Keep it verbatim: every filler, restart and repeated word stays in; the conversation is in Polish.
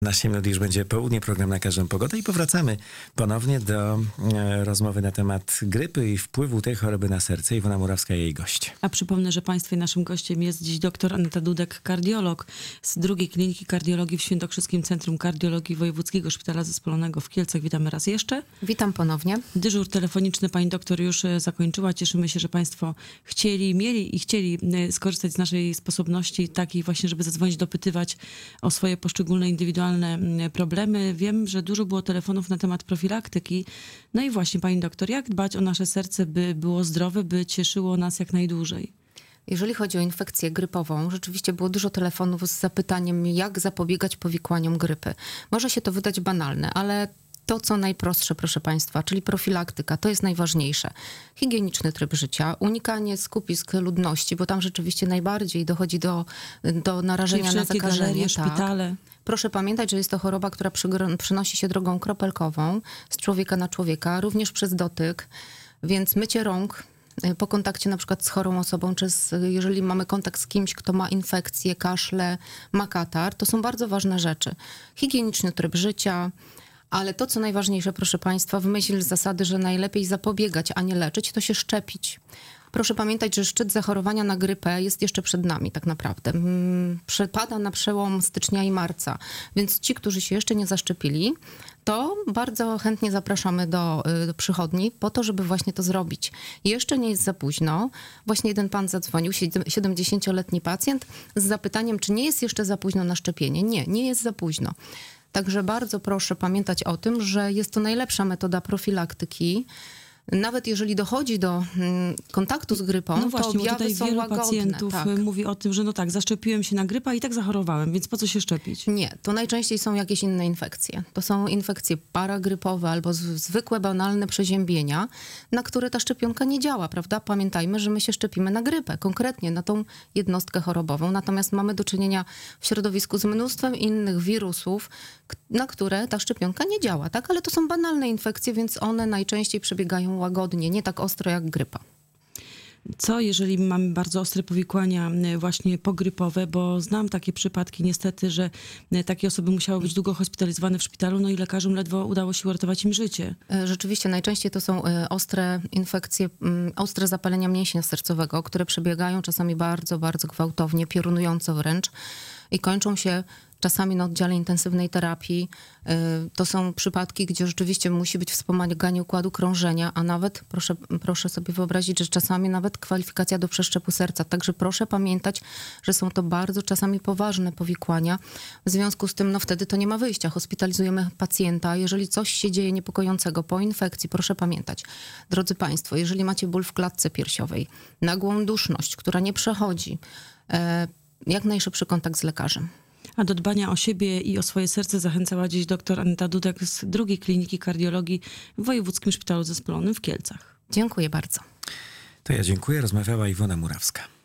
Naszej minut już będzie południe, program Na Każdą Pogodę i powracamy ponownie do e, rozmowy na temat grypy i wpływu tej choroby na serce. Iwona Murawska i jej gość. A przypomnę, że Państwa i naszym gościem jest dziś dr Aneta Dudek, kardiolog z drugiej Kliniki Kardiologii w Świętokrzyskim Centrum Kardiologii Wojewódzkiego Szpitala Zespolonego w Kielcach. Witamy raz jeszcze. Witam ponownie. Dyżur telefoniczny pani doktor już zakończyła. Cieszymy się, że Państwo chcieli, mieli i chcieli skorzystać z naszej sposobności takiej właśnie, żeby zadzwonić, dopytywać o swoje poszczególne indywidualne problemy. Wiem, że dużo było telefonów na temat profilaktyki. No i właśnie, pani doktor, jak dbać o nasze serce, by było zdrowe, by cieszyło nas jak najdłużej? Jeżeli chodzi o infekcję grypową, rzeczywiście było dużo telefonów z zapytaniem, jak zapobiegać powikłaniom grypy. Może się to wydać banalne, ale to, co najprostsze, proszę Państwa, czyli profilaktyka, to jest najważniejsze. Higieniczny tryb życia, unikanie skupisk ludności, bo tam rzeczywiście najbardziej dochodzi do, do narażenia na zakażenie. Galerie, tak. szpitale. Proszę pamiętać, że jest to choroba, która przygr- przynosi się drogą kropelkową z człowieka na człowieka, również przez dotyk, więc mycie rąk po kontakcie na przykład z chorą osobą, czy z, jeżeli mamy kontakt z kimś, kto ma infekcję, kaszle, ma katar, to są bardzo ważne rzeczy. Higieniczny tryb życia, ale to, co najważniejsze, proszę Państwa, w myśl zasady, że najlepiej zapobiegać, a nie leczyć, to się szczepić. Proszę pamiętać, że szczyt zachorowania na grypę jest jeszcze przed nami tak naprawdę. Przypada na przełom stycznia i marca, więc ci, którzy się jeszcze nie zaszczepili, to bardzo chętnie zapraszamy do, do przychodni po to, żeby właśnie to zrobić. Jeszcze nie jest za późno. Właśnie jeden pan zadzwonił, siedemdziesięcioletni pacjent, z zapytaniem, czy nie jest jeszcze za późno na szczepienie. Nie, nie jest za późno. Także bardzo proszę pamiętać o tym, że jest to najlepsza metoda profilaktyki. Nawet jeżeli dochodzi do mm, kontaktu z grypą, no właśnie, to objawy bo tutaj są wielu łagodne. pacjentów tak. mówi o tym, że no tak, zaszczepiłem się na grypę, a i tak zachorowałem, więc po co się szczepić? Nie, to najczęściej są jakieś inne infekcje. To są infekcje paragrypowe albo z, zwykłe, banalne przeziębienia, na które ta szczepionka nie działa, prawda? Pamiętajmy, że my się szczepimy na grypę, konkretnie na tą jednostkę chorobową. Natomiast mamy do czynienia w środowisku z mnóstwem innych wirusów, na które ta szczepionka nie działa, tak? Ale to są banalne infekcje, więc one najczęściej przebiegają łagodnie, nie tak ostro jak grypa. Co, jeżeli mamy bardzo ostre powikłania właśnie pogrypowe, bo znam takie przypadki niestety, że takie osoby musiały być długo hospitalizowane w szpitalu, no i lekarzom ledwo udało się uratować im życie. Rzeczywiście najczęściej to są ostre infekcje, ostre zapalenia mięśnia sercowego, które przebiegają czasami bardzo, bardzo gwałtownie, piorunująco wręcz i kończą się czasami na oddziale intensywnej terapii. To są przypadki, gdzie rzeczywiście musi być wspomaganie układu krążenia, a nawet, proszę, proszę sobie wyobrazić, że czasami nawet kwalifikacja do przeszczepu serca. Także proszę pamiętać, że są to bardzo czasami poważne powikłania. W związku z tym, no wtedy to nie ma wyjścia. Hospitalizujemy pacjenta. Jeżeli coś się dzieje niepokojącego po infekcji, proszę pamiętać. Drodzy Państwo, jeżeli macie ból w klatce piersiowej, nagłą duszność, która nie przechodzi, jak najszybszy kontakt z lekarzem. A do dbania o siebie i o swoje serce zachęcała dziś dr Aneta Dudek z drugiej Kliniki Kardiologii w Wojewódzkim Szpitalu Zespolonym w Kielcach. Dziękuję bardzo. To ja dziękuję. Rozmawiała Iwona Murawska.